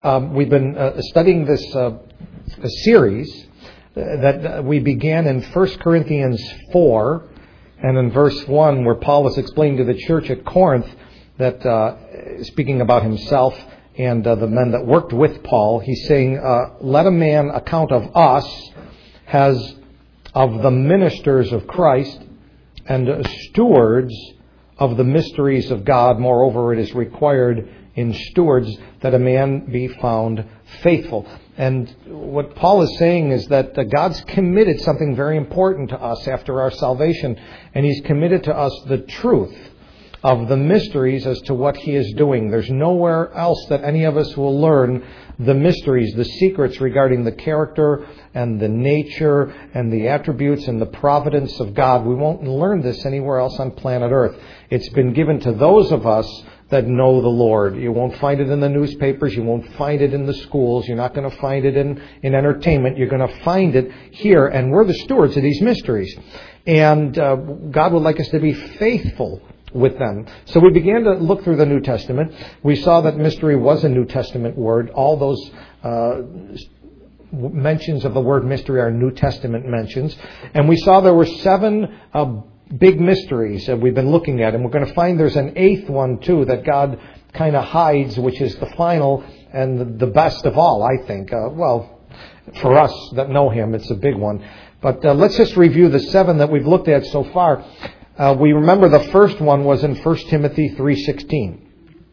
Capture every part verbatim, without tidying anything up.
Um, we've been uh, studying this uh, series that uh, we began in First Corinthians four, and in verse one, where Paul was explaining to the church at Corinth that, uh, speaking about himself and uh, the men that worked with Paul, he's saying, uh, let a man account of us as of the ministers of Christ and uh, stewards of the mysteries of God. Moreover, it is required in stewards that a man be found faithful. And what Paul is saying is that uh, God's committed something very important to us after our salvation, and He's committed to us the truth of the mysteries as to what He is doing. There's nowhere else that any of us will learn the mysteries, the secrets regarding the character and the nature and the attributes and the providence of God. We won't learn this anywhere else on planet Earth. It's been given to those of us that know the Lord. You won't find it in the newspapers. You won't find it in the schools. You're not going to find it in, in entertainment. You're going to find it here. And we're the stewards of these mysteries. And uh, God would like us to be faithful with them. So we began to look through the New Testament. We saw that mystery was a New Testament word. All those uh, mentions of the word mystery are New Testament mentions. And we saw there were seven uh, big mysteries that we've been looking at. And we're going to find there's an eighth one, too, that God kind of hides, which is the final and the best of all, I think. Uh, well, for us that know Him, it's a big one. But uh, let's just review the seven that we've looked at so far. Uh, we remember the first one was in First Timothy three sixteen.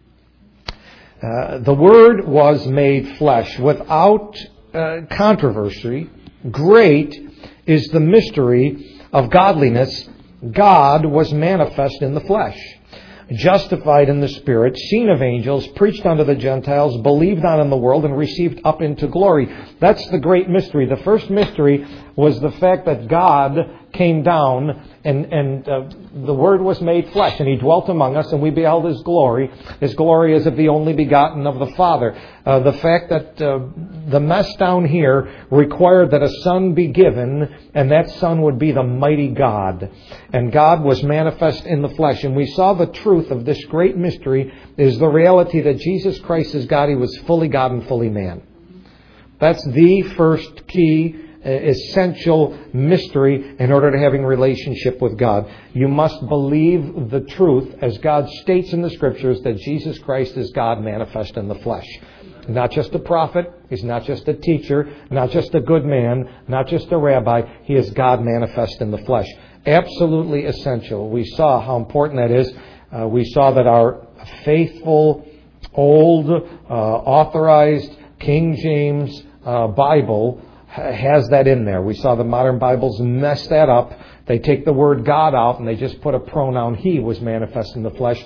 Uh, the Word was made flesh without uh, controversy. Great is the mystery of godliness. God was manifest in the flesh, justified in the Spirit, seen of angels, preached unto the Gentiles, believed on in the world, and received up into glory. That's the great mystery. The first mystery was the fact that God came down and, and uh, the Word was made flesh, and He dwelt among us, and we beheld His glory. His glory is of the only begotten of the Father. Uh, the fact that uh, the mess down here required that a Son be given, and that Son would be the mighty God. And God was manifest in the flesh. And we saw the truth of this great mystery is the reality that Jesus Christ is God. He was fully God and fully man. That's the first key essential mystery in order to having a relationship with God. You must believe the truth as God states in the Scriptures that Jesus Christ is God manifest in the flesh. Not just a prophet, He's not just a teacher, not just a good man, not just a rabbi. He is God manifest in the flesh. Absolutely essential. We saw how important that is. Uh, we saw that our faithful, old, uh, authorized King James uh, Bible has that in there. We saw the modern Bibles mess that up. They take the word God out and they just put a pronoun He was manifest in the flesh.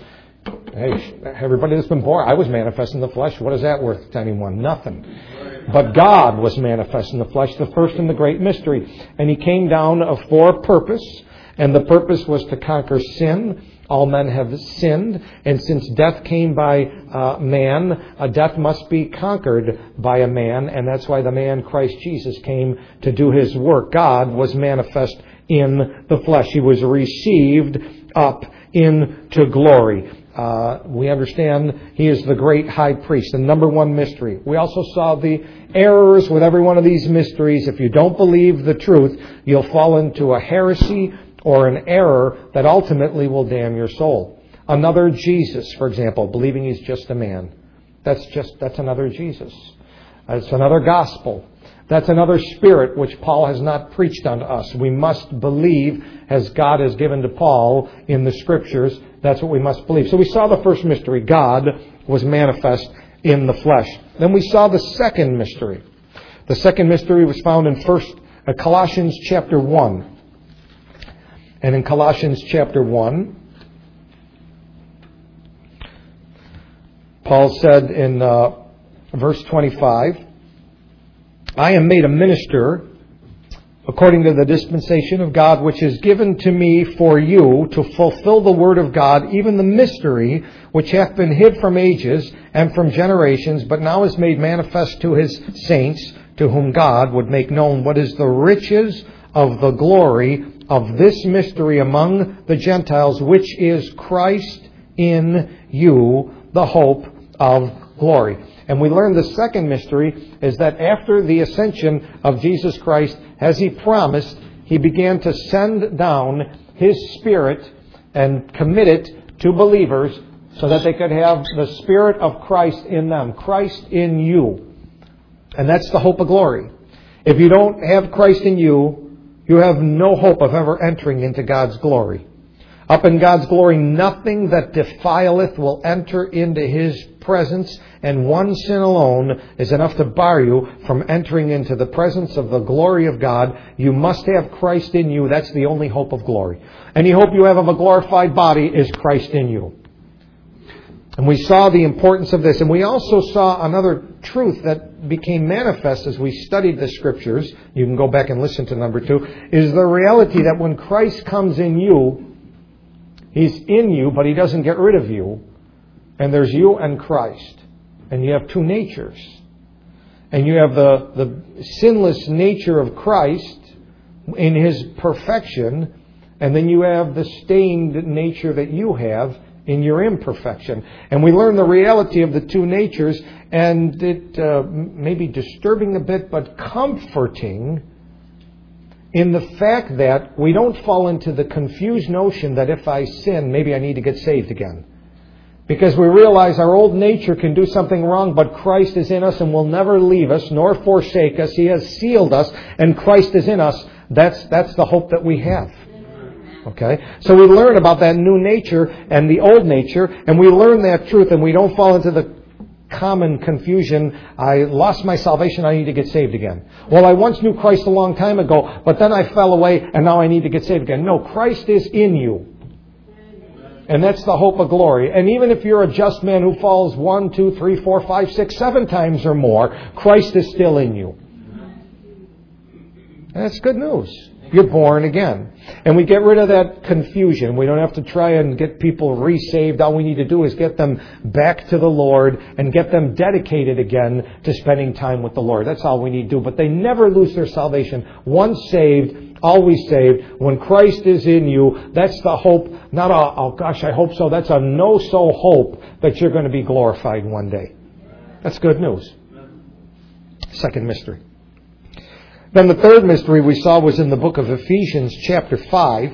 Hey, everybody that's been born, I was manifest in the flesh. What is that worth to anyone? Nothing. But God was manifest in the flesh, the first and the great mystery. And He came down for a purpose, and the purpose was to conquer sin. All men have sinned, and since death came by uh, man, uh, death must be conquered by a man, and that's why the man Christ Jesus came to do His work. God was manifest in the flesh. He was received up into glory. Uh, we understand He is the great high priest, the number one mystery. We also saw the errors with every one of these mysteries. If you don't believe the truth, you'll fall into a heresy or an error that ultimately will damn your soul. Another Jesus, for example, believing He's just a man. That's just, that's another Jesus. That's another gospel. That's another spirit which Paul has not preached unto us. We must believe as God has given to Paul in the Scriptures. That's what we must believe. So we saw the first mystery. God was manifest in the flesh. Then we saw the second mystery. The second mystery was found in First uh, Colossians chapter one. And in Colossians chapter one, Paul said in uh, verse twenty-five, I am made a minister according to the dispensation of God, which is given to me for you to fulfill the word of God, even the mystery which hath been hid from ages and from generations, but now is made manifest to His saints, to whom God would make known what is the riches of the glory of this mystery among the Gentiles, which is Christ in you, the hope of glory. And we learn the second mystery is that after the ascension of Jesus Christ, as He promised, He began to send down His Spirit and commit it to believers so that they could have the Spirit of Christ in them. Christ in you. And that's the hope of glory. If you don't have Christ in you, you have no hope of ever entering into God's glory. Up in God's glory, nothing that defileth will enter into His presence, and one sin alone is enough to bar you from entering into the presence of the glory of God. You must have Christ in you. That's the only hope of glory. Any hope you have of a glorified body is Christ in you. And we saw the importance of this. And we also saw another truth that became manifest as we studied the Scriptures. You can go back and listen to number two. Is the reality that when Christ comes in you, He's in you, but He doesn't get rid of you. And there's you and Christ. And you have two natures. And you have the, the sinless nature of Christ in His perfection. And then you have the stained nature that you have in your imperfection. And we learn the reality of the two natures, and it uh, may be disturbing a bit, but comforting in the fact that we don't fall into the confused notion that if I sin, maybe I need to get saved again. Because we realize our old nature can do something wrong, but Christ is in us and will never leave us nor forsake us. He has sealed us, and Christ is in us. That's, that's the hope that we have. Okay? So we learn about that new nature and the old nature, and we learn that truth, and we don't fall into the common confusion. I lost my salvation, I need to get saved again. Well, I once knew Christ a long time ago, but then I fell away, and now I need to get saved again. No, Christ is in you. And that's the hope of glory. And even if you're a just man who falls one, two, three, four, five, six, seven times or more, Christ is still in you. And that's good news. You're born again. And we get rid of that confusion. We don't have to try and get people resaved. All we need to do is get them back to the Lord and get them dedicated again to spending time with the Lord. That's all we need to do. But they never lose their salvation. Once saved, always saved. When Christ is in you, that's the hope. Not a, oh gosh, I hope so. That's a no-so hope that you're going to be glorified one day. That's good news. Second mystery. Then the third mystery we saw was in the book of Ephesians chapter five.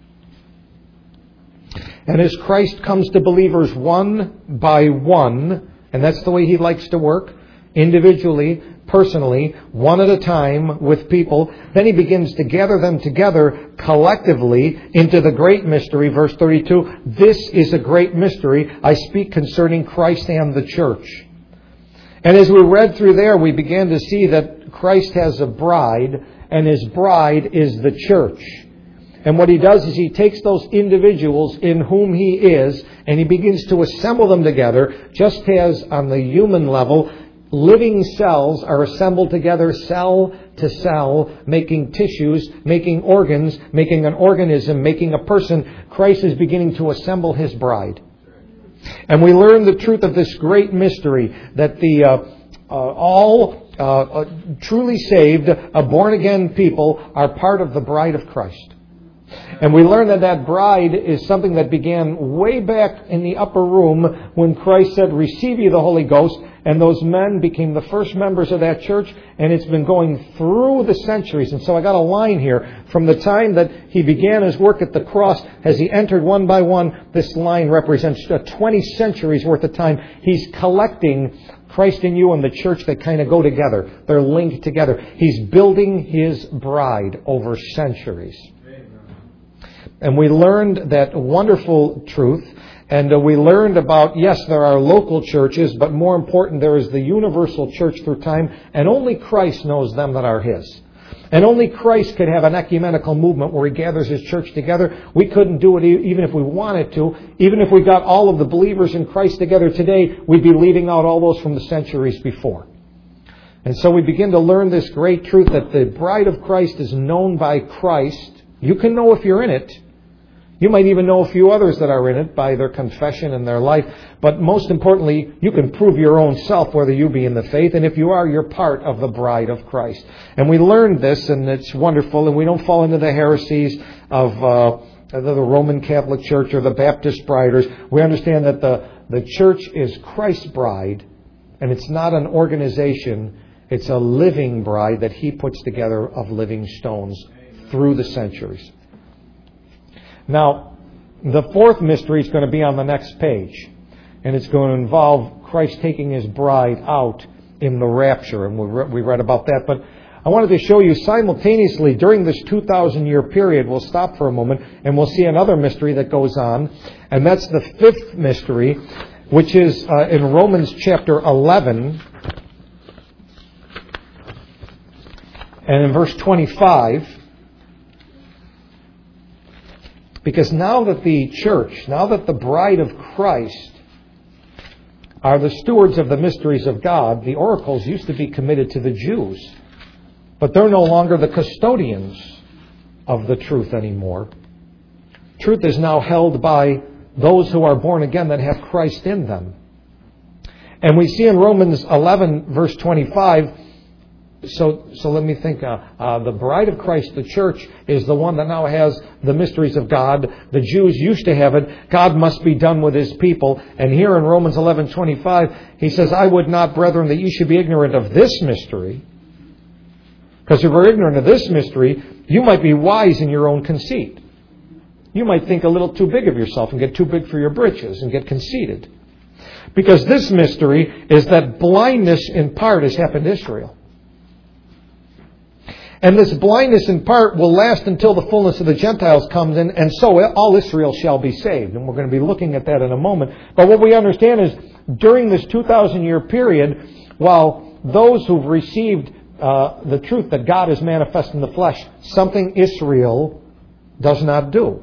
And as Christ comes to believers one by one, and that's the way He likes to work, individually, personally, one at a time with people, then He begins to gather them together collectively into the great mystery. Verse thirty-two, this is a great mystery. I speak concerning Christ and the church. And as we read through there, we began to see that Christ has a bride, and His bride is the church. And what He does is He takes those individuals in whom He is, and He begins to assemble them together, just as on the human level, living cells are assembled together, cell to cell, making tissues, making organs, making an organism, making a person. Christ is beginning to assemble His bride. And we learn the truth of this great mystery, that the uh, uh, all uh, uh, truly saved, uh, born-again people are part of the bride of Christ. And we learn that that bride is something that began way back in the upper room when Christ said, receive ye the Holy Ghost. And those men became the first members of that church. And it's been going through the centuries. And so I got a line here. From the time that He began His work at the cross, as He entered one by one, this line represents twenty centuries worth of time. He's collecting Christ in you and the church. They kind of go together. They're linked together. He's building His bride over centuries. And we learned that wonderful truth. And uh, we learned about, yes, there are local churches, but more important, there is the universal church through time. And only Christ knows them that are His. And only Christ could have an ecumenical movement where He gathers His church together. We couldn't do it even if we wanted to. Even if we got all of the believers in Christ together today, we'd be leaving out all those from the centuries before. And so we begin to learn this great truth that the bride of Christ is known by Christ. You can know if you're in it. You might even know a few others that are in it by their confession and their life. But most importantly, you can prove your own self whether you be in the faith. And if you are, you're part of the bride of Christ. And we learned this, and it's wonderful. And we don't fall into the heresies of uh, the Roman Catholic Church or the Baptist briders. We understand that the, the church is Christ's bride, And it's not an organization. It's a living bride that He puts together of living stones through the centuries. Now, the fourth mystery is going to be on the next page. And it's going to involve Christ taking His bride out in the rapture. And we re- we read about that. But I wanted to show you simultaneously during this two thousand year period, we'll stop for a moment and we'll see another mystery that goes on. And that's the fifth mystery, which is uh, in Romans chapter eleven. And in verse twenty-five. Because now that the church, now that the bride of Christ are the stewards of the mysteries of God, the oracles used to be committed to the Jews. But they're no longer the custodians of the truth anymore. Truth is now held by those who are born again that have Christ in them. And we see in Romans eleven, verse twenty-five, so so let me think, uh, uh, the bride of Christ, the church, is the one that now has the mysteries of God. The Jews used to have it. God must be done with His people. And here in Romans eleven twenty-five, he says, I would not, brethren, that you should be ignorant of this mystery. Because if you're ignorant of this mystery, you might be wise in your own conceit. You might think a little too big of yourself and get too big for your britches and get conceited. Because this mystery is that blindness in part has happened to Israel. And this blindness in part will last until the fullness of the Gentiles comes in, and so all Israel shall be saved. And we're going to be looking at that in a moment. But what we understand is during this two thousand year period, while those who've received uh, the truth that God is manifest in the flesh, something Israel does not do.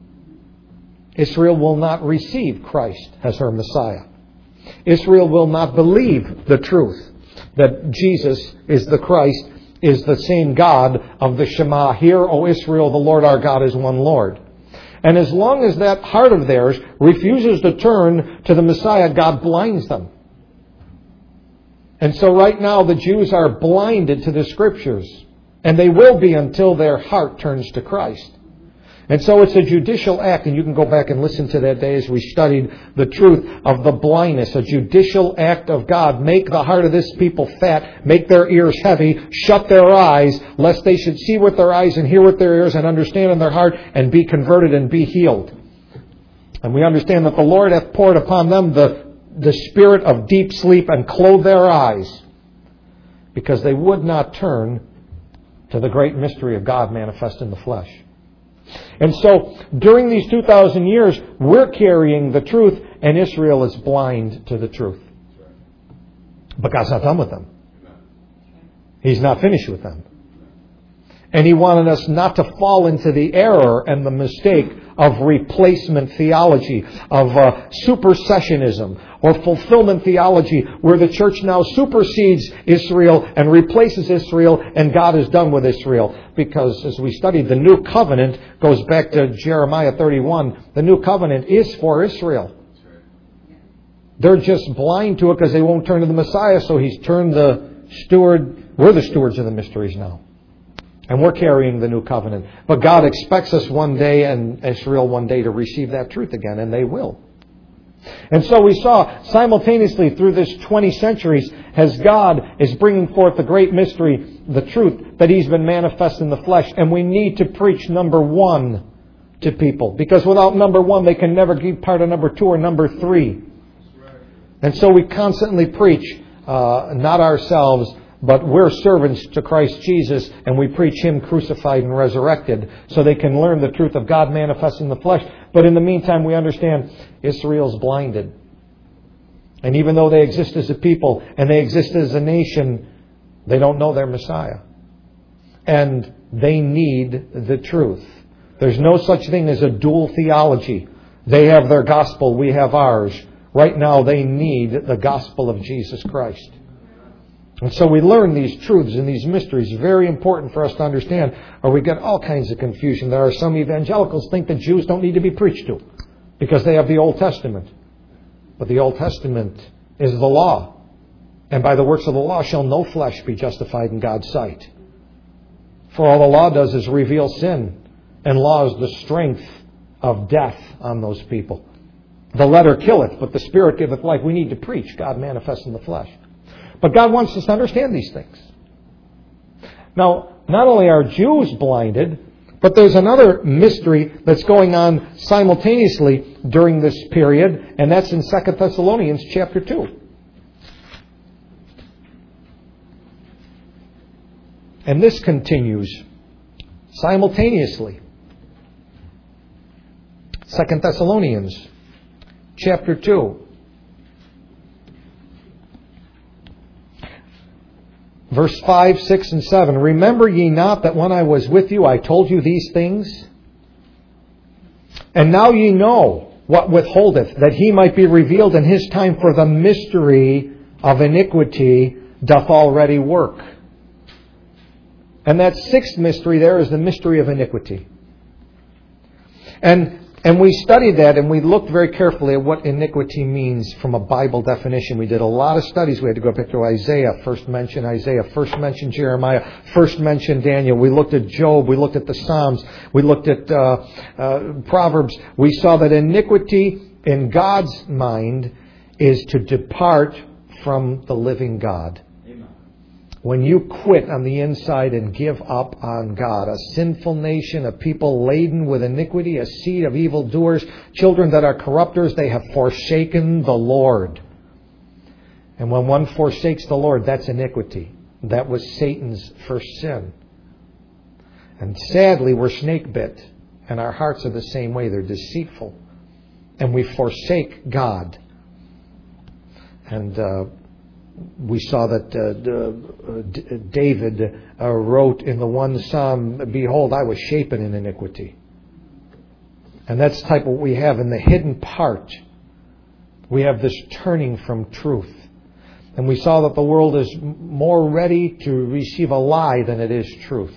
Israel will not receive Christ as her Messiah. Israel will not believe the truth that Jesus is the Christ, is the same God of the Shema. Hear, O Israel, the Lord our God is one Lord. And as long as that heart of theirs refuses to turn to the Messiah, God blinds them. And so right now the Jews are blinded to the Scriptures. And they will be until their heart turns to Christ. And so it's a judicial act, and you can go back and listen to that day as we studied the truth of the blindness, a judicial act of God. Make the heart of this people fat, make their ears heavy, shut their eyes, lest they should see with their eyes and hear with their ears and understand in their heart and be converted and be healed. And we understand that the Lord hath poured upon them the, the spirit of deep sleep and clothed their eyes, because they would not turn to the great mystery of God manifest in the flesh. And so, during these two thousand years, we're carrying the truth, and Israel is blind to the truth. But God's not done with them. He's not finished with them. And He wanted us not to fall into the error and the mistake of replacement theology, of uh, supersessionism, or fulfillment theology, where the church now supersedes Israel and replaces Israel, and God is done with Israel. Because as we studied, the new covenant goes back to Jeremiah thirty-one. The new covenant is for Israel. They're just blind to it because they won't turn to the Messiah, so He's turned the steward. We're the stewards of the mysteries now. And we're carrying the new covenant. But God expects us one day, and Israel one day, to receive that truth again, and they will. And so we saw simultaneously through this twenty centuries, as God is bringing forth the great mystery, the truth that He's been manifest in the flesh. And we need to preach number one to people. Because without number one, they can never be part of number two or number three. And so we constantly preach, uh, not ourselves, but we're servants to Christ Jesus, and we preach Him crucified and resurrected, so they can learn the truth of God manifest in the flesh. But in the meantime, we understand Israel's blinded. And even though they exist as a people and they exist as a nation, they don't know their Messiah. And they need the truth. There's no such thing as a dual theology. They have their gospel, we have ours. Right now, they need the gospel of Jesus Christ. And so we learn these truths and these mysteries, very important for us to understand, or we get all kinds of confusion. There are some evangelicals think that Jews don't need to be preached to because they have the Old Testament. But the Old Testament is the law. And by the works of the law shall no flesh be justified in God's sight. For all the law does is reveal sin, and law is the strength of death on those people. The letter killeth, but the Spirit giveth life. We need to preach God manifest in the flesh. But God wants us to understand these things. Now, not only are Jews blinded, but there's another mystery that's going on simultaneously during this period, and that's in Second Thessalonians chapter two. And this continues simultaneously. Second Thessalonians chapter two. Verse five, six, and seven. Remember ye not that when I was with you I told you these things? And now ye know what withholdeth, that he might be revealed in his time, for the mystery of iniquity doth already work. And that sixth mystery there is the mystery of iniquity. And And we studied that, and we looked very carefully at what iniquity means from a Bible definition. We did a lot of studies. We had to go back to Isaiah, first mention Isaiah, first mention Jeremiah, first mention Daniel. We looked at Job. We looked at the Psalms. We looked at uh, uh, Proverbs. We saw that iniquity in God's mind is to depart from the living God. When you quit on the inside and give up on God, a sinful nation, a people laden with iniquity, a seed of evildoers, children that are corrupters, they have forsaken the Lord. And when one forsakes the Lord, that's iniquity. That was Satan's first sin. And sadly, we're snake bit, and our hearts are the same way. They're deceitful. And we forsake God. And uh, we saw that uh, uh, David uh, wrote in the one Psalm, "Behold, I was shapen in iniquity." And that's the type of what we have in the hidden part. We have this turning from truth. And we saw that the world is more ready to receive a lie than it is truth.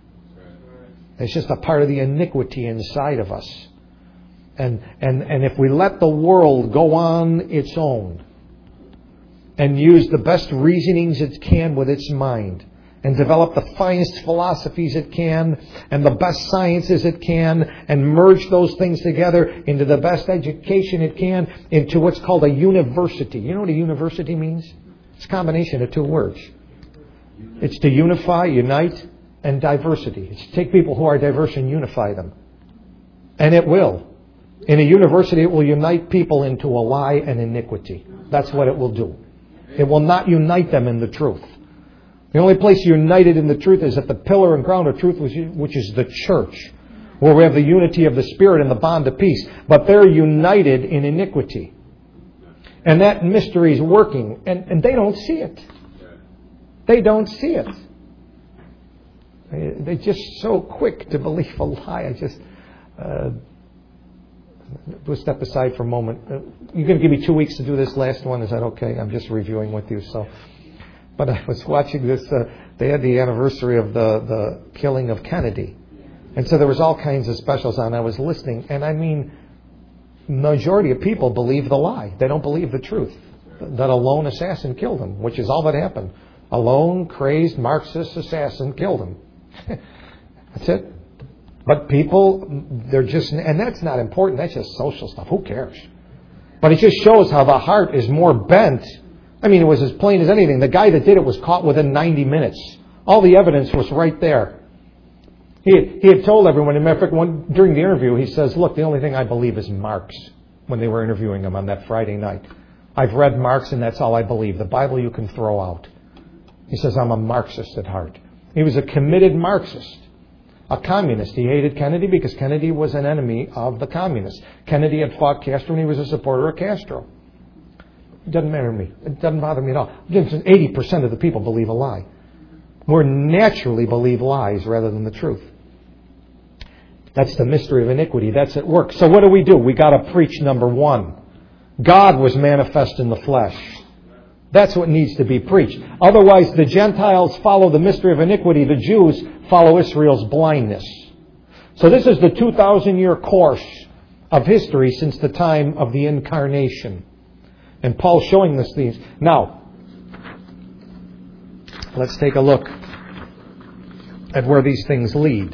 It's just a part of the iniquity inside of us. And, and, and if we let the world go on its own and use the best reasonings it can with its mind, and develop the finest philosophies it can, and the best sciences it can, and merge those things together into the best education it can, into what's called a university. You know what a university means? It's a combination of two words. It's to unify, unite, and diversity. It's to take people who are diverse and unify them. And it will. In a university, it will unite people into a lie and iniquity. That's what it will do. It will not unite them in the truth. The only place united in the truth is at the pillar and ground of truth, which is the church, where we have the unity of the Spirit and the bond of peace. But they're united in iniquity. And that mystery is working, and, and they don't see it. They don't see it. They're just so quick to believe a lie. I just... Uh, We'll step aside for a moment. You're going to give me two weeks to do this last one. Is that okay? I'm just reviewing with you. So, but I was watching this. Uh, they had the anniversary of the, the killing of Kennedy. And so there was all kinds of specials on. I was listening. And I mean, majority of people believe the lie. They don't believe the truth. That a lone assassin killed him, which is all that happened. A lone, crazed, Marxist assassin killed him. That's it. But people, they're just, and that's not important. That's just social stuff. Who cares? But it just shows how the heart is more bent. I mean, it was as plain as anything. The guy that did it was caught within ninety minutes. All the evidence was right there. He had, he had told everyone, in fact, one, during the interview, he says, look, the only thing I believe is Marx, when they were interviewing him on that Friday night. I've read Marx and that's all I believe. The Bible you can throw out. He says, I'm a Marxist at heart. He was a committed Marxist. A communist. He hated Kennedy because Kennedy was an enemy of the communists. Kennedy had fought Castro and he was a supporter of Castro. It doesn't matter to me. It doesn't bother me at all. eighty percent of the people believe a lie. More naturally believe lies rather than the truth. That's the mystery of iniquity. That's at work. So what do we do? We got to preach number one. God was manifest in the flesh. That's what needs to be preached. Otherwise, the Gentiles follow the mystery of iniquity. The Jews follow Israel's blindness. So this is the two thousand year course of history since the time of the incarnation. And Paul's showing us these. Now, let's take a look at where these things lead.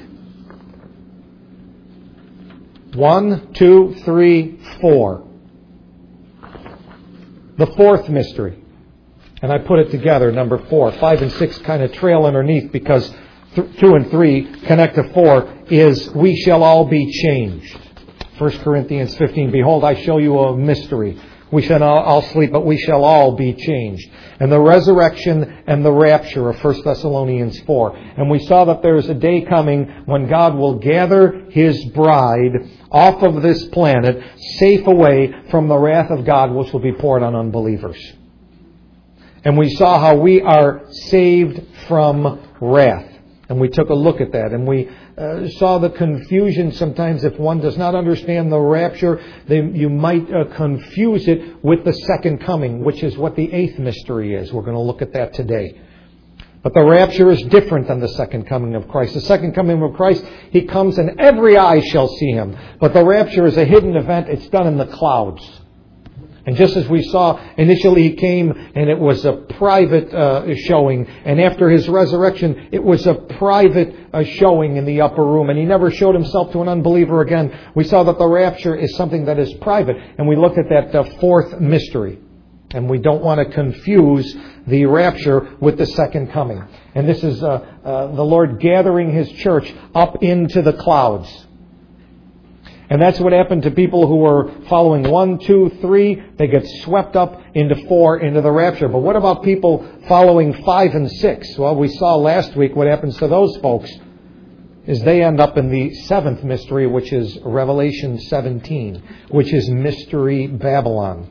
One, two, three, four. The fourth mystery. And I put it together, number four. Five and six kind of trail underneath because th- two and three connect to four is we shall all be changed. First Corinthians fifteen, behold, I show you a mystery. We shall not all sleep, but we shall all be changed. And the resurrection and the rapture of First Thessalonians four. And we saw that there is a day coming when God will gather His bride off of this planet, safe away from the wrath of God, which will be poured on unbelievers. And we saw how we are saved from wrath. And we took a look at that. And we uh, saw the confusion sometimes if one does not understand the rapture, they, you might uh, confuse it with the second coming, which is what the eighth mystery is. We're going to look at that today. But the rapture is different than the second coming of Christ. The second coming of Christ, He comes and every eye shall see Him. But the rapture is a hidden event. It's done in the clouds. And just as we saw, initially He came and it was a private uh, showing. And after His resurrection, it was a private uh, showing in the upper room. And He never showed Himself to an unbeliever again. We saw that the rapture is something that is private. And we looked at that uh, fourth mystery. And we don't want to confuse the rapture with the second coming. And this is uh, uh, the Lord gathering His church up into the clouds. And that's what happened to people who were following one, two, three. They get swept up into four, into the rapture. But what about people following five and six? Well, we saw last week what happens to those folks is they end up in the seventh mystery, which is Revelation seventeen, which is Mystery Babylon.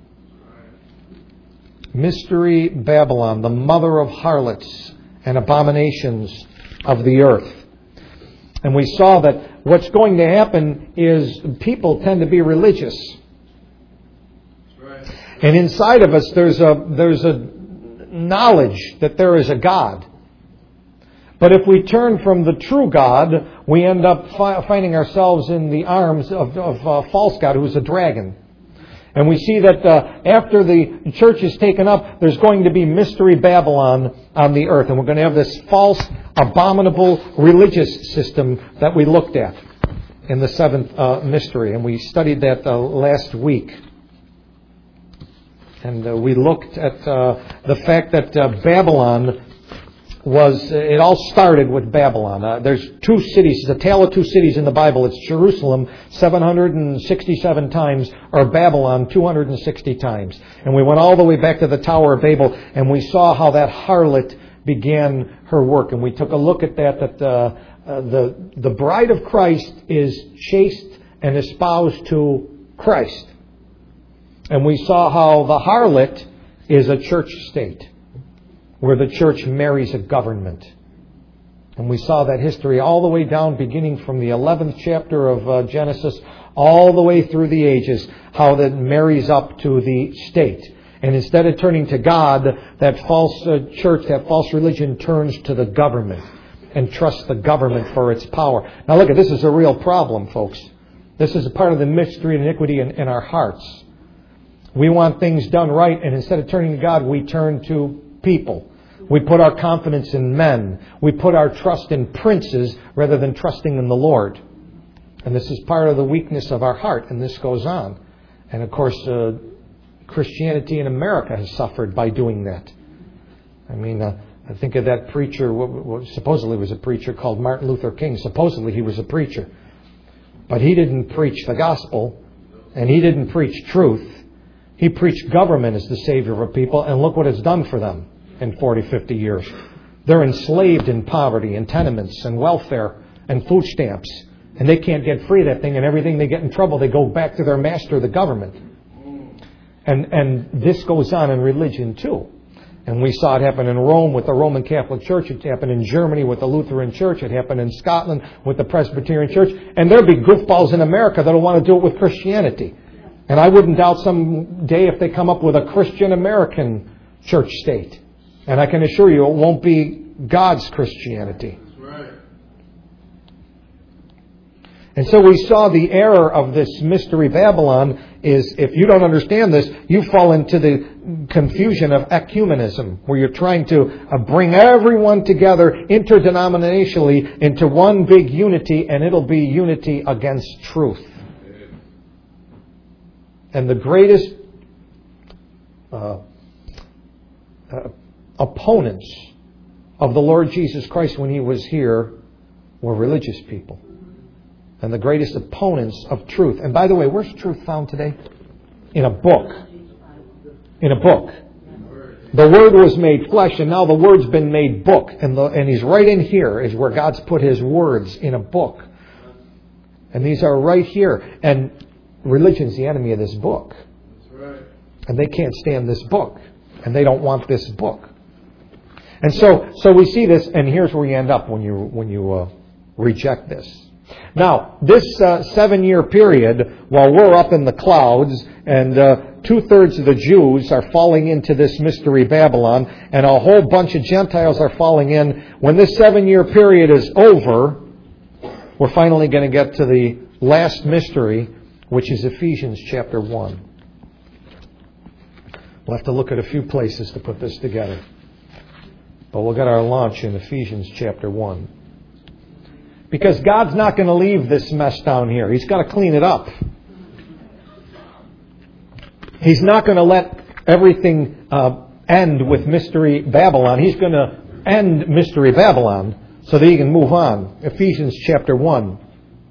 Mystery Babylon, the mother of harlots and abominations of the earth. And we saw that what's going to happen is people tend to be religious. Right. And inside of us there's a there's a knowledge that there is a God. But if we turn from the true God, we end up fi- finding ourselves in the arms of, of a false God who is a dragon. And we see that uh, after the church is taken up, there's going to be Mystery Babylon on the earth. And we're going to have this false, abominable religious system that we looked at in the seventh uh, mystery. And we studied that uh, last week. And uh, we looked at uh, the fact that uh, Babylon was, it all started with Babylon. Uh, there's two cities, it's a tale of two cities in the Bible. It's Jerusalem seven hundred sixty-seven times, or Babylon two hundred sixty times. And we went all the way back to the Tower of Babel, and we saw how that harlot began her work. And we took a look at that, that uh, uh, the, the bride of Christ is chaste and espoused to Christ. And we saw how the harlot is a church state, where the church marries a government. And we saw that history all the way down, beginning from the eleventh chapter of uh, Genesis, all the way through the ages, how that marries up to the state. And instead of turning to God, that false uh, church, that false religion turns to the government and trusts the government for its power. Now look, this is a real problem, folks. This is a part of the mystery and iniquity in, in our hearts. We want things done right, and instead of turning to God, we turn to people. We put our confidence in men. We put our trust in princes rather than trusting in the Lord. And this is part of the weakness of our heart, and this goes on. And of course, uh, Christianity in America has suffered by doing that. I mean, uh, I think of that preacher, what, what supposedly was a preacher called Martin Luther King. Supposedly he was a preacher. But he didn't preach the gospel, and he didn't preach truth. He preached government as the savior of people, and look what it's done for them in forty, fifty years. They're enslaved in poverty and tenements and welfare and food stamps. And they can't get free of that thing, and everything they get in trouble, they go back to their master, the government. And and this goes on in religion too. And we saw it happen in Rome with the Roman Catholic Church. It happened in Germany with the Lutheran Church. It happened in Scotland with the Presbyterian Church. And there'll be goofballs in America that'll want to do it with Christianity. And I wouldn't doubt someday if they come up with a Christian American church state. And I can assure you it won't be God's Christianity. Right. And so we saw the error of this Mystery Babylon is if you don't understand this, you fall into the confusion of ecumenism, where you're trying to bring everyone together interdenominationally into one big unity, and it'll be unity against truth. And the greatest uh, uh, opponents of the Lord Jesus Christ when He was here were religious people. And the greatest opponents of truth. And by the way, where's truth found today? In a book. In a book. The Word was made flesh, and now the Word's been made book. And, the, and He's right in here is where God's put His words in a book. And these are right here. And religion's the enemy of this book. And they can't stand this book. And they don't want this book. And so so we see this, and here's where you end up when you, when you uh, reject this. Now, this uh, seven-year period, while we're up in the clouds, and uh, two-thirds of the Jews are falling into this mystery Babylon, and a whole bunch of Gentiles are falling in, when this seven-year period is over, we're finally going to get to the last mystery, which is Ephesians chapter one. We'll have to look at a few places to put this together. But we'll get our launch in Ephesians chapter one. Because God's not going to leave this mess down here. He's got to clean it up. He's not going to let everything uh, end with Mystery Babylon. He's going to end Mystery Babylon so that He can move on. Ephesians chapter one.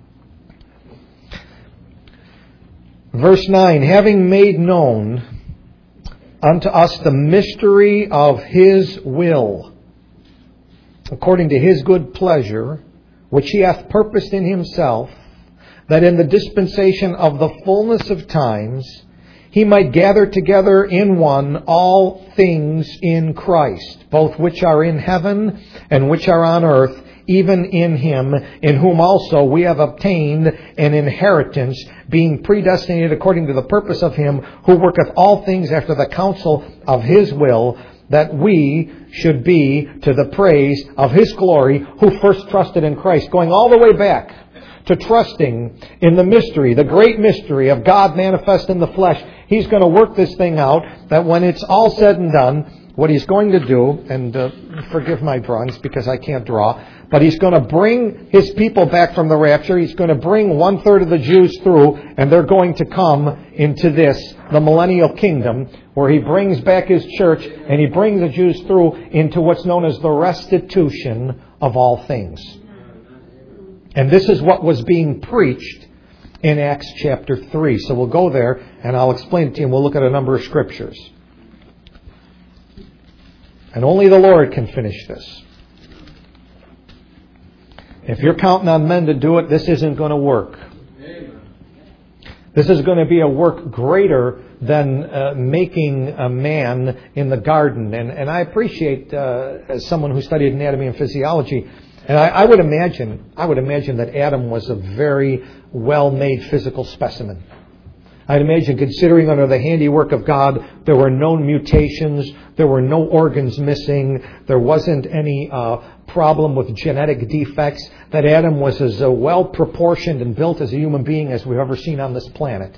Verse nine. Having made known unto us the mystery of His will, according to His good pleasure, which He hath purposed in Himself, that in the dispensation of the fullness of times He might gather together in one all things in Christ, both which are in heaven and which are on earth, even in Him, in whom also we have obtained an inheritance, being predestinated according to the purpose of Him who worketh all things after the counsel of His will, that we should be to the praise of His glory, who first trusted in Christ. Going all the way back to trusting in the mystery, the great mystery of God manifest in the flesh. He's going to work this thing out, that when it's all said and done, what He's going to do, and uh, forgive my drawings because I can't draw, but He's going to bring His people back from the rapture. He's going to bring one third of the Jews through, and they're going to come into this, the millennial kingdom, where He brings back His church, and He brings the Jews through into what's known as the restitution of all things. And this is what was being preached in Acts chapter three. So we'll go there, and I'll explain it to you, and we'll look at a number of scriptures. And only the Lord can finish this. If you're counting on men to do it, this isn't going to work. This is going to be a work greater than uh, making a man in the garden. And, and I appreciate, uh, as someone who studied anatomy and physiology, and I, I would imagine, I would imagine that Adam was a very well-made physical specimen. I'd imagine, considering under the handiwork of God, there were no mutations, there were no organs missing, there wasn't any uh, problem with genetic defects, that Adam was as uh, well-proportioned and built as a human being as we've ever seen on this planet.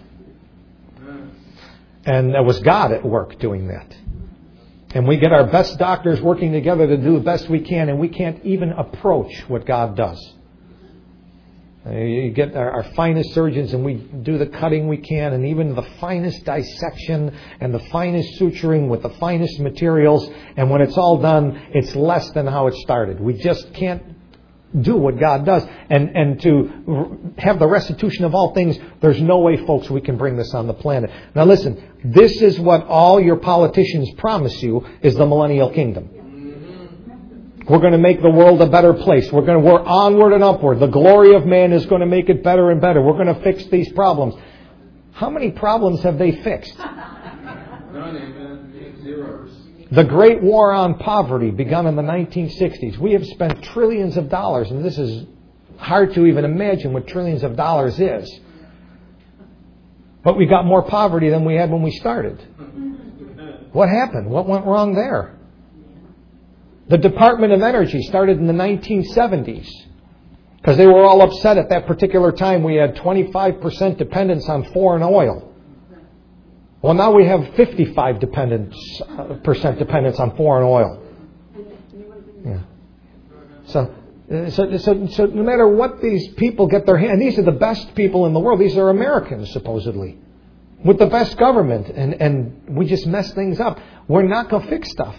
And it was God at work doing that. And we get our best doctors working together to do the best we can, and we can't even approach what God does. You get our, our finest surgeons, and we do the cutting we can, and even the finest dissection and the finest suturing with the finest materials. And when it's all done, it's less than how it started. We just can't do what God does. And, and to have the restitution of all things, there's no way, folks, we can bring this on the planet. Now listen, this is what all your politicians promise you is the millennial kingdom. We're going to make the world a better place. We're going to work onward and upward. The glory of man is going to make it better and better. We're going to fix these problems. How many problems have they fixed? The Great War on Poverty begun in the nineteen sixties. We have spent trillions of dollars, and this is hard to even imagine what trillions of dollars is. But we got more poverty than we had when we started. What happened? What went wrong there? The Department of Energy started in the nineteen seventies because they were all upset at that particular time. We had twenty-five percent dependence on foreign oil. Well, now we have fifty-five percent dependence on foreign oil. Yeah. So, so, so, so no matter what these people get their hand, these are the best people in the world. These are Americans, supposedly, with the best government, and, and we just mess things up. We're not going to fix stuff.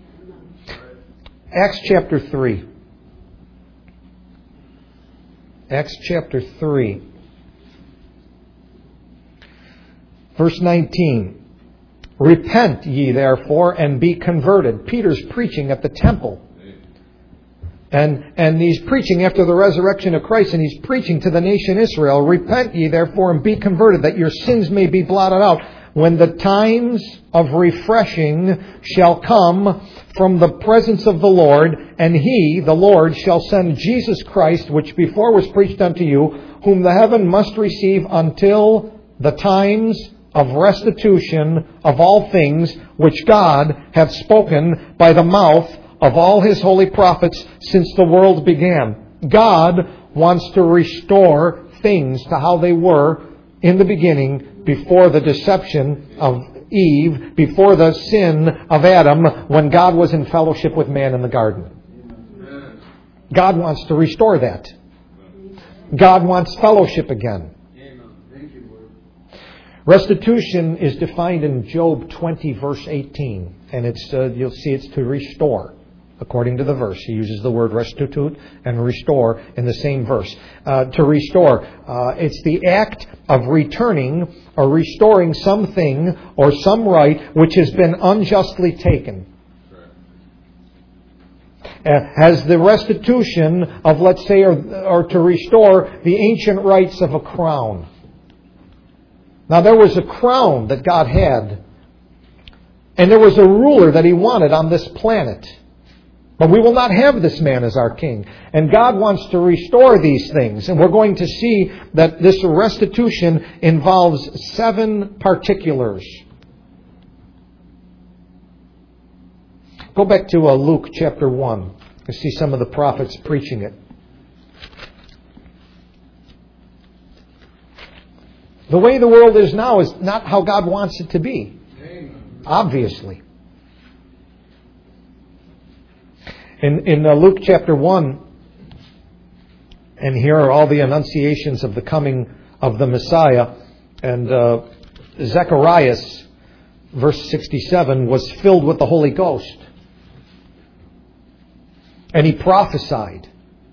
Acts chapter three. Acts chapter three. Verse nineteen. Repent ye therefore and be converted. Peter's preaching at the temple. And, and he's preaching after the resurrection of Christ, and he's preaching to the nation Israel. Repent ye therefore and be converted, that your sins may be blotted out, when the times of refreshing shall come from the presence of the Lord, and he, the Lord, shall send Jesus Christ, which before was preached unto you, whom the heaven must receive until the times of restitution of all things, which God hath spoken by the mouth of all His holy prophets since the world began. God wants to restore things to how they were in the beginning, before the deception of Eve, before the sin of Adam, when God was in fellowship with man in the garden. God wants to restore that. God wants fellowship again. Restitution is defined in Job twenty, verse eighteen. And it's uh, you'll see it's to restore. According to the verse, he uses the word restitute and restore in the same verse. Uh, to restore, uh, it's the act of returning or restoring something or some right which has been unjustly taken. Uh, has the restitution of, let's say, or, or to restore the ancient rights of a crown. Now, there was a crown that God had, and there was a ruler that He wanted on this planet. But we will not have this man as our king. And God wants to restore these things. And we're going to see that this restitution involves seven particulars. Go back to uh, Luke chapter one. You see some of the prophets preaching it. The way the world is now is not how God wants it to be. Amen. Obviously. In, in uh, Luke chapter one, and here are all the annunciations of the coming of the Messiah, and uh, Zechariah, verse sixty-seven, was filled with the Holy Ghost. And he prophesied.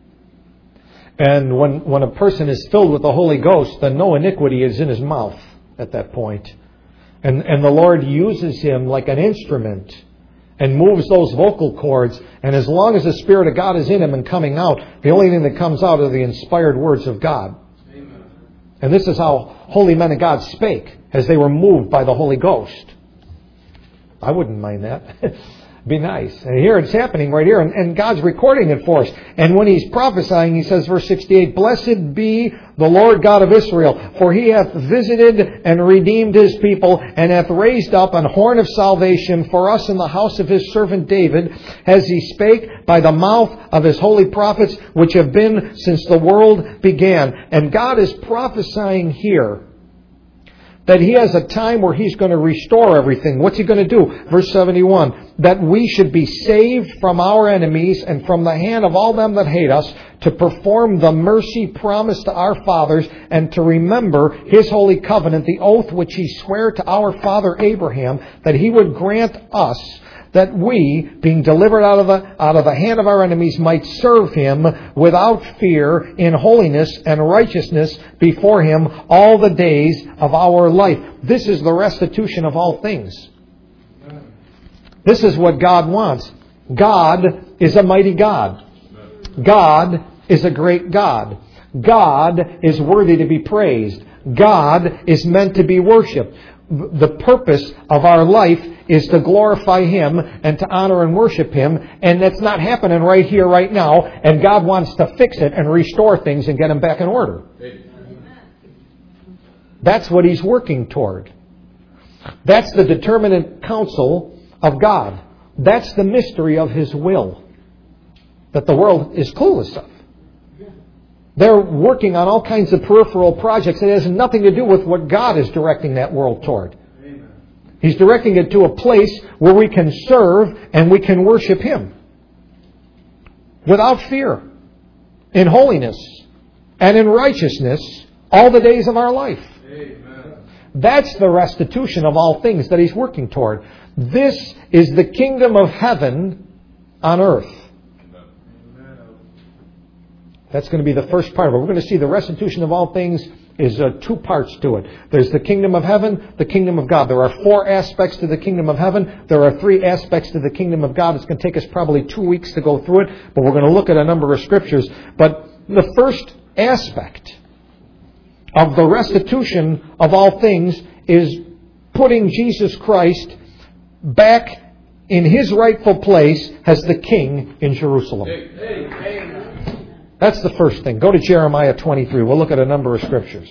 And when, when a person is filled with the Holy Ghost, then no iniquity is in his mouth at that point. And, and the Lord uses him like an instrument and moves those vocal cords. And as long as the Spirit of God is in him and coming out, the only thing that comes out are the inspired words of God. Amen. And this is how holy men of God spake, as they were moved by the Holy Ghost. I wouldn't mind that. Be nice. And here it's happening right here, and, and God's recording it for us. And when He's prophesying, He says, verse sixty-eight, Blessed be the Lord God of Israel, for He hath visited and redeemed His people, and hath raised up an horn of salvation for us in the house of His servant David, as He spake by the mouth of His holy prophets, which have been since the world began. And God is prophesying here that He has a time where He's going to restore everything. What's He going to do? Verse seventy-one, that we should be saved from our enemies and from the hand of all them that hate us, to perform the mercy promised to our fathers, and to remember His holy covenant, the oath which He sware to our father Abraham, that He would grant us that we, being delivered out of the out of the hand of our enemies, might serve Him without fear in holiness and righteousness before Him all the days of our life. This is the restitution of all things. This is what God wants. God is a mighty God. God is a great God. God is worthy to be praised. God is meant to be worshipped. The purpose of our life is to glorify Him and to honor and worship Him. And that's not happening right here, right now. And God wants to fix it and restore things and get them back in order. That's what He's working toward. That's the determinate counsel of God. That's the mystery of His will that the world is clueless of. They're working on all kinds of peripheral projects. It has nothing to do with what God is directing that world toward. Amen. He's directing it to a place where we can serve and we can worship Him without fear, in holiness and in righteousness all the days of our life. Amen. That's the restitution of all things that He's working toward. This is the kingdom of heaven on earth. That's going to be the first part of it. We're going to see the restitution of all things is uh, two parts to it. There's the kingdom of heaven, the kingdom of God. There are four aspects to the kingdom of heaven. There are three aspects to the kingdom of God. It's going to take us probably two weeks to go through it, but we're going to look at a number of scriptures. But the first aspect of the restitution of all things is putting Jesus Christ back in His rightful place as the king in Jerusalem. That's the first thing. Go to Jeremiah twenty-three. We'll look at a number of scriptures.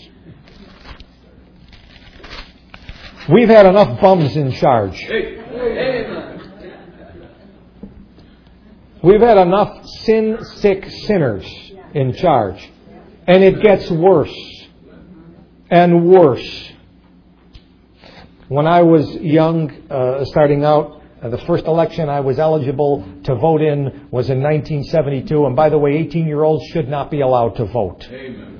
We've had enough bums in charge. We've had enough sin-sick sinners in charge. And it gets worse and worse. When I was young, uh, starting out, Uh, the first election I was eligible to vote in was in nineteen seventy-two. And by the way, eighteen-year-olds should not be allowed to vote. Amen.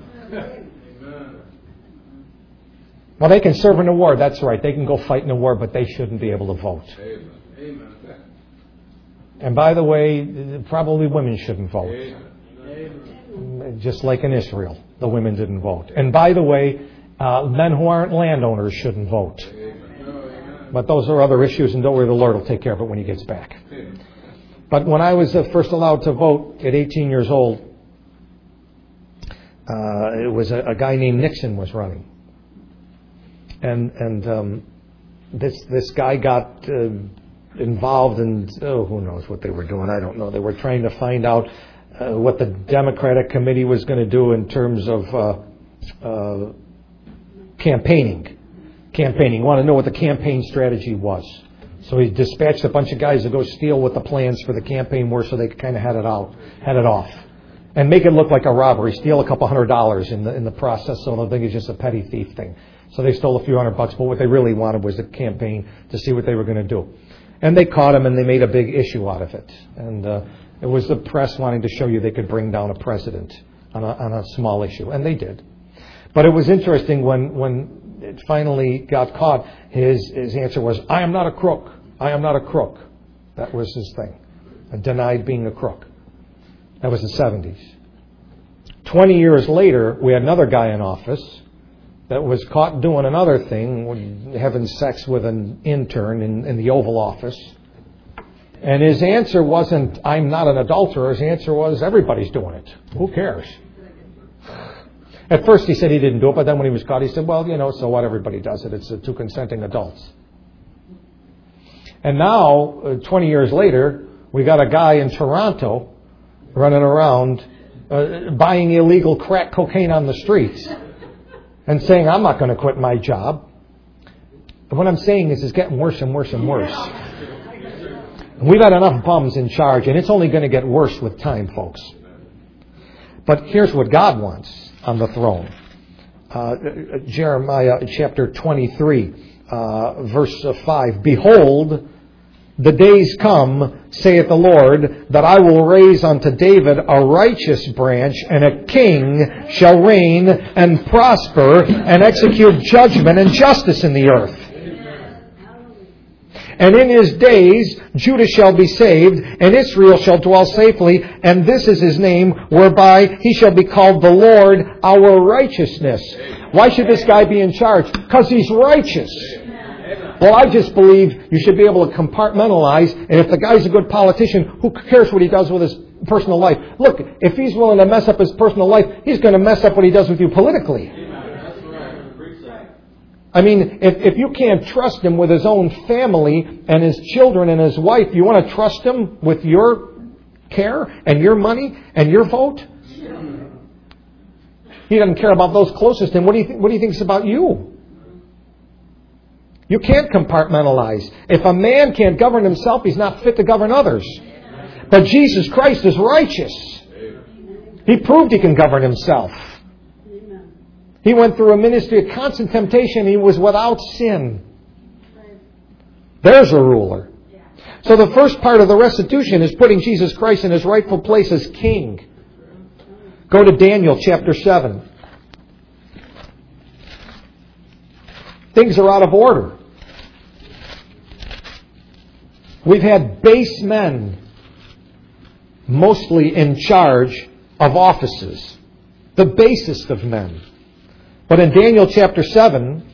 Well, they can serve in a war. That's right. They can go fight in a war, but they shouldn't be able to vote. Amen. And by the way, probably women shouldn't vote. Amen. Just like in Israel, the women didn't vote. And by the way, uh, men who aren't landowners shouldn't vote. But those are other issues, and don't worry, the Lord will take care of it when He gets back. But when I was first allowed to vote at eighteen years old, uh, it was a, a guy named Nixon was running. And and um, this this guy got uh, involved in, oh, who knows what they were doing. I don't know. They were trying to find out uh, what the Democratic Committee was going to do in terms of uh, uh, campaigning. Campaigning. Want to know what the campaign strategy was. So he dispatched a bunch of guys to go steal what the plans for the campaign were so they could kind of head it out, head it off. And make it look like a robbery. Steal a couple hundred dollars in the in the process so they'll think it's just a petty thief thing. So they stole a few hundred bucks, but what they really wanted was a campaign to see what they were going to do. And they caught him and they made a big issue out of it. And uh, it was the press wanting to show you they could bring down a president on a, on a small issue. And they did. But it was interesting when, when it finally got caught, his, his answer was, I am not a crook. I am not a crook. That was his thing. I denied being a crook. That was the seventies. Twenty years later, we had another guy in office that was caught doing another thing, having sex with an intern in, in the Oval Office. And his answer wasn't, I'm not an adulterer. His answer was, everybody's doing it. Who cares? At first he said he didn't do it, but then when he was caught, he said, well, you know, so what, everybody does it. It's uh, two consenting adults. And now, uh, twenty years later, we got a guy in Toronto running around uh, buying illegal crack cocaine on the streets and saying, I'm not going to quit my job. And what I'm saying is it's getting worse and worse and worse. And we've had enough bums in charge, and it's only going to get worse with time, folks. But here's what God wants on the throne. Uh, Jeremiah chapter twenty-three, uh, verse five. Behold, the days come, saith the Lord, that I will raise unto David a righteous branch, and a king shall reign and prosper and execute judgment and justice in the earth. And in his days Judah shall be saved, and Israel shall dwell safely, and this is his name, whereby he shall be called the Lord our righteousness. Why should this guy be in charge? Because he's righteous. Well, I just believe you should be able to compartmentalize, and if the guy's a good politician, who cares what he does with his personal life? Look, if he's willing to mess up his personal life, he's going to mess up what he does with you politically. I mean, if, if you can't trust him with his own family and his children and his wife, you want to trust him with your care and your money and your vote? He doesn't care about those closest to him. What do you th- what do you think about you? You can't compartmentalize. If a man can't govern himself, he's not fit to govern others. But Jesus Christ is righteous. He proved he can govern himself. He went through a ministry of constant temptation. He was without sin. There's a ruler. So the first part of the restitution is putting Jesus Christ in his rightful place as king. Go to Daniel chapter seven. Things are out of order. We've had base men mostly in charge of offices. The basest of men. But in Daniel chapter seven,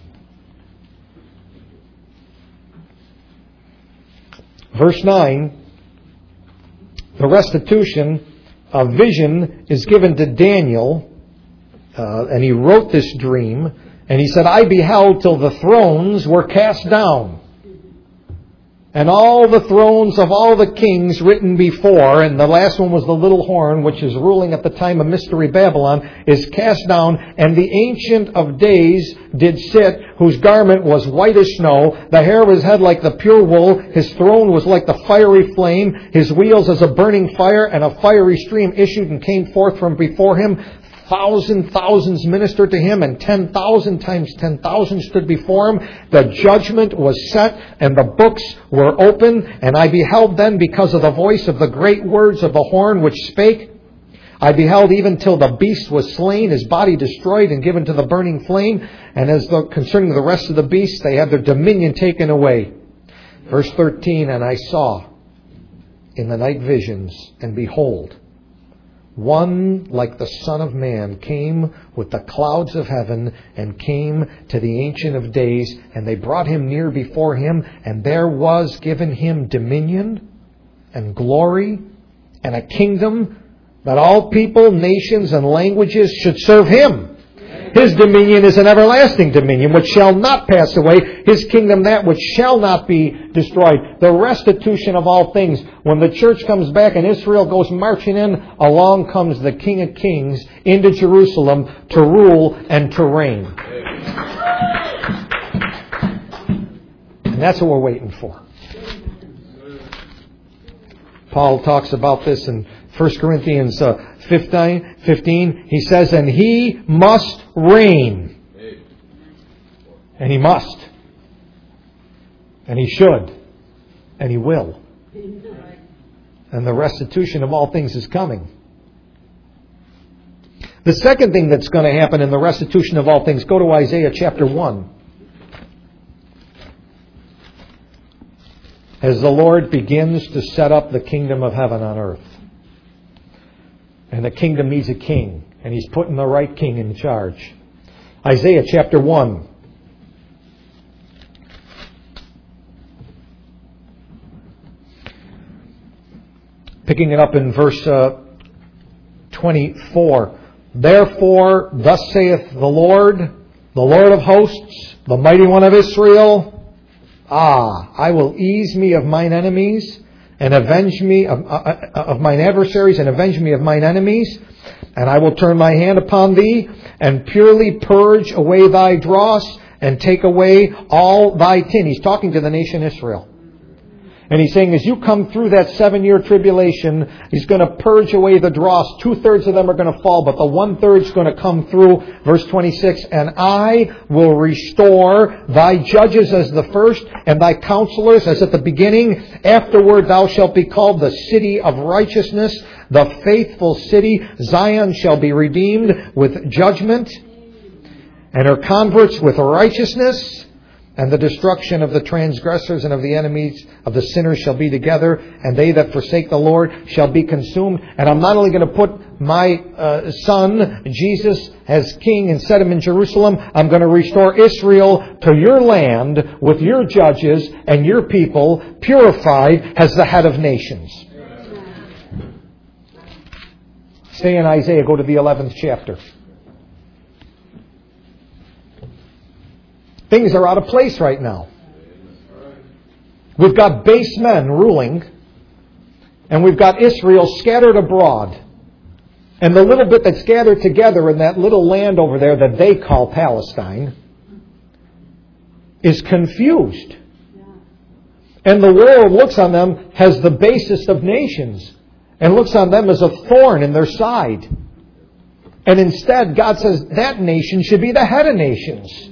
verse nine, the restitution of vision is given to Daniel, uh, and he wrote this dream, and he said, I beheld till the thrones were cast down, and all the thrones of all the kings written before, and the last one was the little horn, which is ruling at the time of Mystery Babylon, is cast down, and the Ancient of Days did sit, whose garment was white as snow, the hair of his head like the pure wool, his throne was like the fiery flame, his wheels as a burning fire, and a fiery stream issued and came forth from before him. Thousand thousands ministered to him, and ten thousand times ten thousand stood before him. The judgment was set, and the books were open. And I beheld then, because of the voice of the great words of the horn which spake, I beheld even till the beast was slain, his body destroyed and given to the burning flame. And as the, concerning the rest of the beasts, they had their dominion taken away. Verse thirteen, and I saw in the night visions, and behold, one like the Son of Man came with the clouds of heaven, and came to the Ancient of Days, and they brought him near before him, and there was given him dominion and glory and a kingdom, that all people, nations, and languages should serve him. His dominion is an everlasting dominion which shall not pass away. His kingdom that which shall not be destroyed. The restitution of all things. When the church comes back and Israel goes marching in, along comes the King of Kings into Jerusalem to rule and to reign. And that's what we're waiting for. Paul talks about this in First Corinthians uh, fifteen. He says, and he must reign. And he must. And he should. And he will. And the restitution of all things is coming. The second thing that's going to happen in the restitution of all things, go to Isaiah chapter one. As the Lord begins to set up the kingdom of heaven on earth. And the kingdom needs a king. And he's putting the right king in charge. Isaiah chapter one. Picking it up in verse uh, twenty-four. Therefore, thus saith the Lord, the Lord of hosts, the mighty one of Israel, Ah, I will ease me of mine enemies, and avenge me of, uh, of mine adversaries, and avenge me of mine enemies. And I will turn my hand upon thee, and purely purge away thy dross, and take away all thy tin. He's talking to the nation Israel. And he's saying, as you come through that seven-year tribulation, he's going to purge away the dross. Two-thirds of them are going to fall, but the one-third is going to come through. Verse twenty-six, and I will restore thy judges as the first, and thy counselors as at the beginning. Afterward thou shalt be called the city of righteousness, the faithful city. Zion shall be redeemed with judgment, and her converts with righteousness. And the destruction of the transgressors and of the enemies of the sinners shall be together, and they that forsake the Lord shall be consumed. And I'm not only going to put my uh, son, Jesus, as king and set him in Jerusalem, I'm going to restore Israel to your land with your judges and your people, purified as the head of nations. Stay in Isaiah, go to the eleventh chapter. Things are out of place right now. We've got base men ruling, and we've got Israel scattered abroad. And the little bit that's gathered together in that little land over there that they call Palestine is confused. And the world looks on them as the basest of nations, and looks on them as a thorn in their side. And instead, God says that nation should be the head of nations.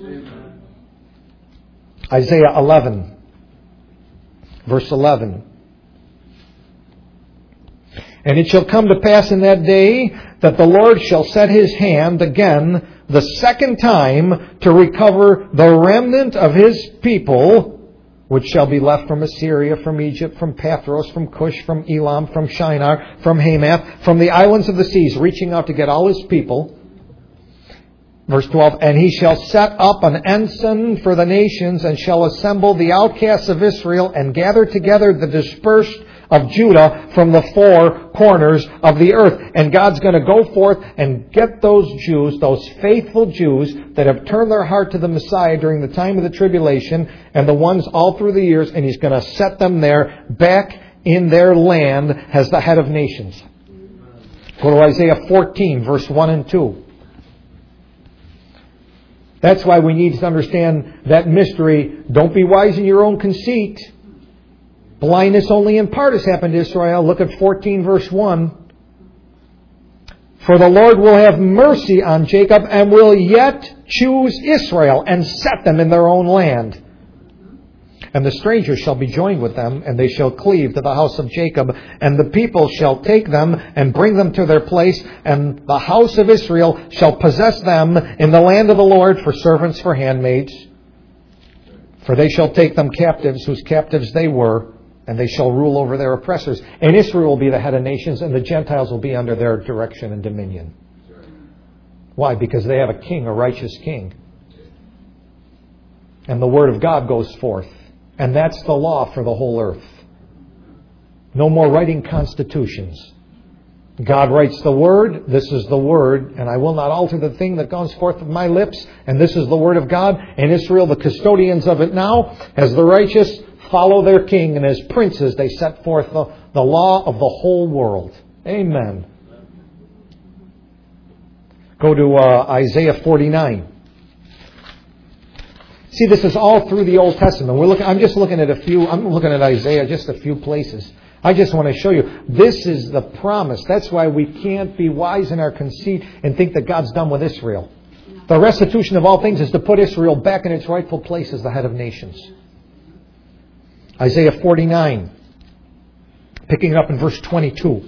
Isaiah eleven, verse eleven. And it shall come to pass in that day that the Lord shall set his hand again the second time to recover the remnant of his people, which shall be left from Assyria, from Egypt, from Pathros, from Cush, from Elam, from Shinar, from Hamath, from the islands of the seas, reaching out to get all his people. Verse twelve, and he shall set up an ensign for the nations, and shall assemble the outcasts of Israel, and gather together the dispersed of Judah from the four corners of the earth. And God's going to go forth and get those Jews, those faithful Jews that have turned their heart to the Messiah during the time of the tribulation, and the ones all through the years, and He's going to set them there back in their land as the head of nations. Go to Isaiah fourteen, verse one and two. That's why we need to understand that mystery. Don't be wise in your own conceit. Blindness only in part has happened to Israel. Look at fourteen, verse one. For the Lord will have mercy on Jacob, and will yet choose Israel, and set them in their own land. And the strangers shall be joined with them, and they shall cleave to the house of Jacob. And the people shall take them and bring them to their place. And the house of Israel shall possess them in the land of the Lord for servants, for handmaids. For they shall take them captives, whose captives they were, and they shall rule over their oppressors. And Israel will be the head of nations, and the Gentiles will be under their direction and dominion. Why? Because they have a king, a righteous king. And the word of God goes forth. And that's the law for the whole earth. No more writing constitutions. God writes the word. This is the word. And I will not alter the thing that goes forth of my lips. And this is the word of God. And Israel, the custodians of it now, as the righteous, follow their king. And as princes, they set forth the, the law of the whole world. Amen. Go to uh, Isaiah forty-nine. See, this is all through the Old Testament. We're looking, I'm just looking at a few. I'm looking at Isaiah, just a few places. I just want to show you. This is the promise. That's why we can't be wise in our conceit and think that God's done with Israel. The restitution of all things is to put Israel back in its rightful place as the head of nations. Isaiah forty-nine, picking it up in verse twenty-two.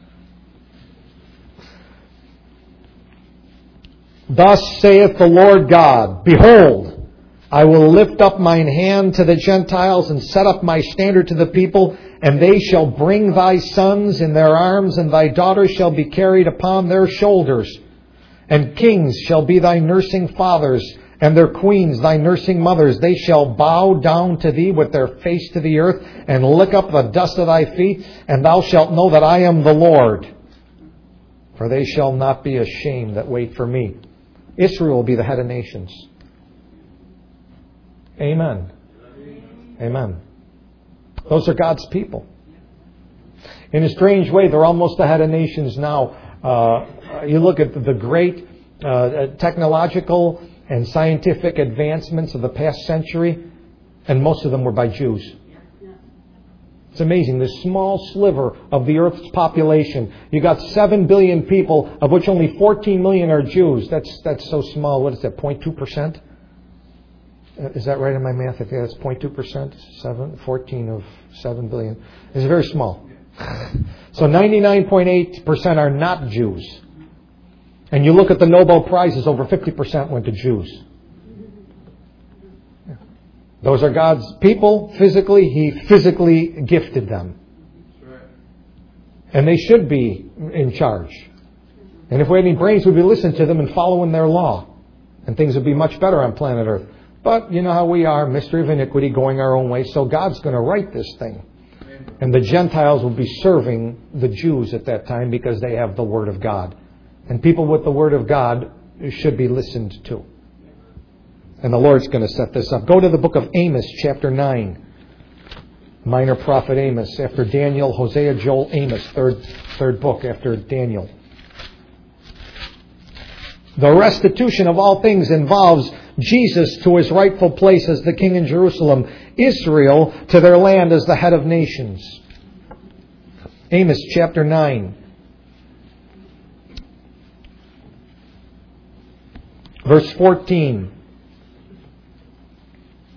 Thus saith the Lord God, Behold, I will lift up mine hand to the Gentiles, and set up my standard to the people, and they shall bring thy sons in their arms, and thy daughters shall be carried upon their shoulders. And kings shall be thy nursing fathers, and their queens thy nursing mothers. They shall bow down to thee with their face to the earth, and lick up the dust of thy feet, and thou shalt know that I am the Lord. For they shall not be ashamed that wait for me. Israel will be the head of nations. Amen. Amen. Those are God's people. In a strange way, they're almost the head of nations now. Uh, you look at the great uh, technological and scientific advancements of the past century, and most of them were by Jews. It's amazing. This small sliver of the earth's population. You got seven billion people, of which only fourteen million are Jews. That's that's so small. What is that, zero point two percent? Is that right in my math? I think that's zero point two percent. seven, fourteen of seven billion. It's very small. So ninety-nine point eight percent are not Jews. And you look at the Nobel Prizes, over fifty percent went to Jews. Those are God's people physically. He physically gifted them. And they should be in charge. And if we had any brains, we'd be listening to them and following their law. And things would be much better on planet Earth. But you know how we are, mystery of iniquity, going our own way. So God's going to right this thing. And the Gentiles will be serving the Jews at that time because they have the Word of God. And people with the Word of God should be listened to. And the Lord's going to set this up. Go to the book of Amos, chapter nine. Minor prophet Amos. After Daniel, Hosea, Joel, Amos. Third, third book after Daniel. The restitution of all things involves Jesus to his rightful place as the king in Jerusalem. Israel to their land as the head of nations. Amos chapter nine. Verse fourteen.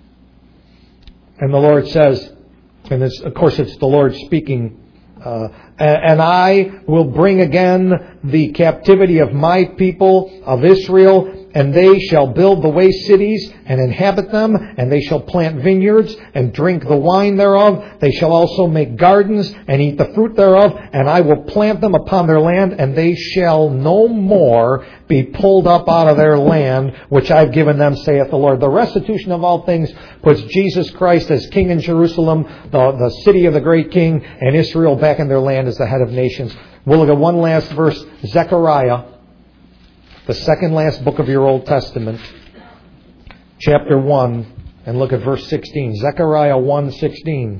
And the Lord says, and this, of course it's the Lord speaking uh, And I will bring again the captivity of my people of Israel, and they shall build the waste cities and inhabit them, and they shall plant vineyards and drink the wine thereof. They shall also make gardens and eat the fruit thereof, and I will plant them upon their land, and they shall no more be pulled up out of their land, which I've given them, saith the Lord. The restitution of all things puts Jesus Christ as King in Jerusalem, the, the city of the great King, and Israel back in their land as the head of nations. We'll look at one last verse, Zechariah, the second last book of your Old Testament, chapter one, and look at verse sixteen. Zechariah one sixteen.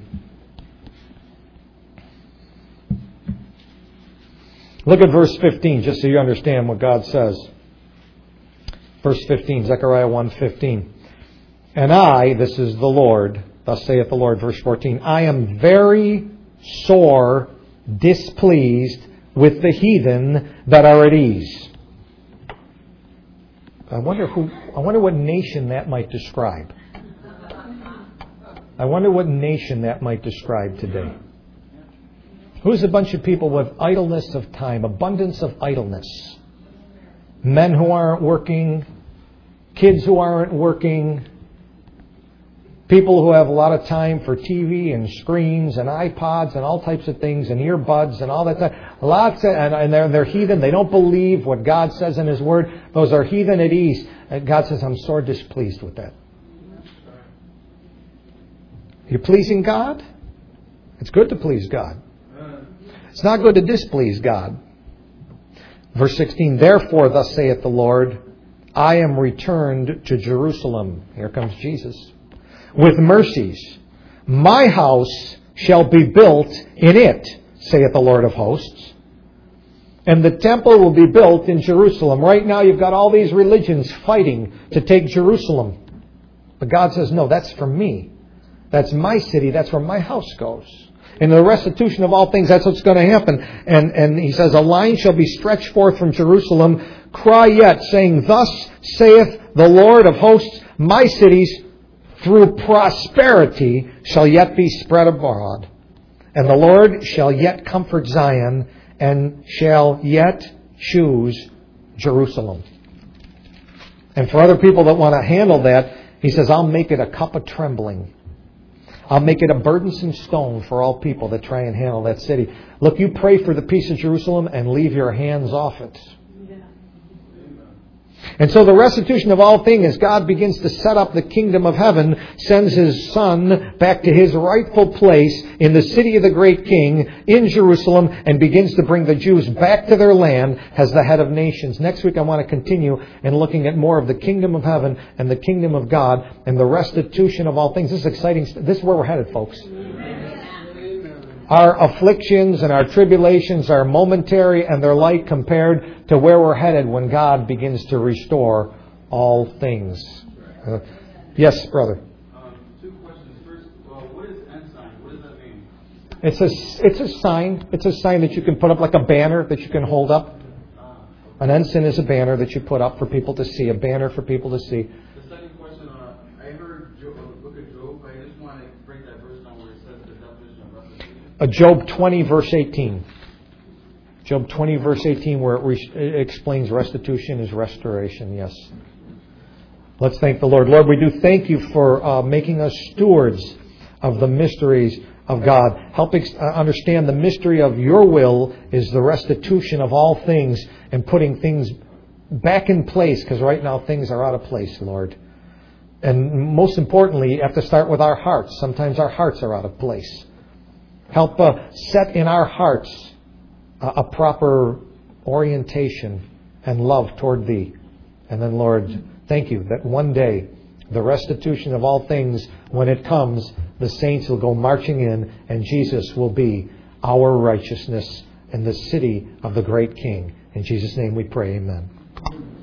Look at verse fifteen, just so you understand what God says. Verse fifteen, Zechariah one fifteen. And I, this is the Lord, thus saith the Lord, verse fourteen, I am very sore displeased with the heathen that are at ease. I wonder who. I wonder what nation that might describe. I wonder what nation that might describe today. Who's a bunch of people with idleness of time, abundance of idleness? Men who aren't working, kids who aren't working, people who have a lot of time for T V and screens and iPods and all types of things and earbuds and all that stuff. Lots of, and, and they're, they're heathen. They don't believe what God says in His Word. Those are heathen at ease. And God says, I'm sore displeased with that. You're pleasing God? It's good to please God. It's not good to displease God. Verse sixteen, therefore, thus saith the Lord, I am returned to Jerusalem. Here comes Jesus. With mercies. My house shall be built in it, saith the Lord of hosts. And the temple will be built in Jerusalem. Right now you've got all these religions fighting to take Jerusalem. But God says, no, that's for me. That's my city. That's where my house goes. In the restitution of all things, that's what's going to happen. And, and He says, a line shall be stretched forth from Jerusalem. Cry yet, saying, thus saith the Lord of hosts, my cities through prosperity shall yet be spread abroad. And the Lord shall yet comfort Zion, and shall yet choose Jerusalem. And for other people that want to handle that, He says, I'll make it a cup of trembling. I'll make it a burdensome stone for all people that try and handle that city. Look, you pray for the peace of Jerusalem and leave your hands off it. And so the restitution of all things, as God begins to set up the kingdom of heaven, sends His Son back to His rightful place in the city of the great King in Jerusalem, and begins to bring the Jews back to their land as the head of nations. Next week I want to continue in looking at more of the kingdom of heaven and the kingdom of God and the restitution of all things. This is exciting. This is where we're headed, folks. Our afflictions and our tribulations are momentary, and they're light compared to where we're headed when God begins to restore all things. Uh, yes, brother. Um, two questions. First, uh, what is ensign? What does that mean? It's a it's a sign. It's a sign that you can put up, like a banner that you can hold up. An ensign is a banner that you put up for people to see. A banner for people to see. The second question. Uh, I heard Job, uh, the book of Job. I just want to break that verse down where it says the definition of restitution. Uh, Job twenty, verse eighteen. Job twenty, verse eighteen, where it, re- it explains restitution is restoration. Yes. Let's thank the Lord. Lord, we do thank You for uh, making us stewards of the mysteries of God. Help ex- uh, understand the mystery of Your will is the restitution of all things and putting things back in place, because right now things are out of place, Lord. And most importantly, you have to start with our hearts. Sometimes our hearts are out of place. Help uh, set in our hearts uh, a proper orientation and love toward Thee. And then, Lord, thank You that one day the restitution of all things, when it comes, the saints will go marching in, and Jesus will be our righteousness in the city of the great King. In Jesus' name we pray, amen.